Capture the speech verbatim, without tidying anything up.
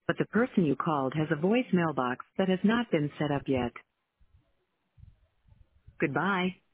but the person you called has a voicemail box that has not been set up yet. Goodbye.